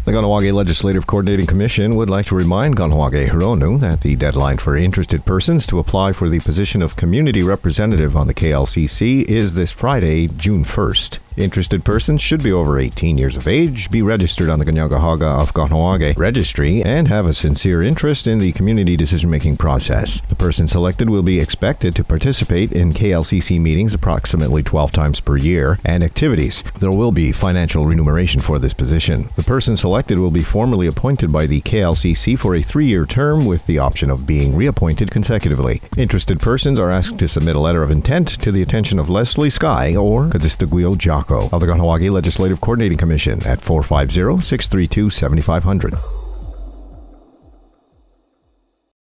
The Kahnawake Legislative Coordinating Commission would like to remind Kahnawake Hironu that the deadline for interested persons to apply for the position of community representative on the KLCC is this Friday, June 1st. Interested persons should be over 18 years of age, be registered on the Kanien'kehá:ka of Kahnawake registry, and have a sincere interest in the community decision-making process. The person selected will be expected to participate in KLCC meetings approximately 12 times per year and activities. There will be financial remuneration for this position. The person selected will be formally appointed by the KLCC for a 3-year term with the option of being reappointed consecutively. Interested persons are asked to submit a letter of intent to the attention of Leslie Sky or Kadzistagwio Jocko of the Kahnawake Legislative Coordinating Commission at 450-632-7500.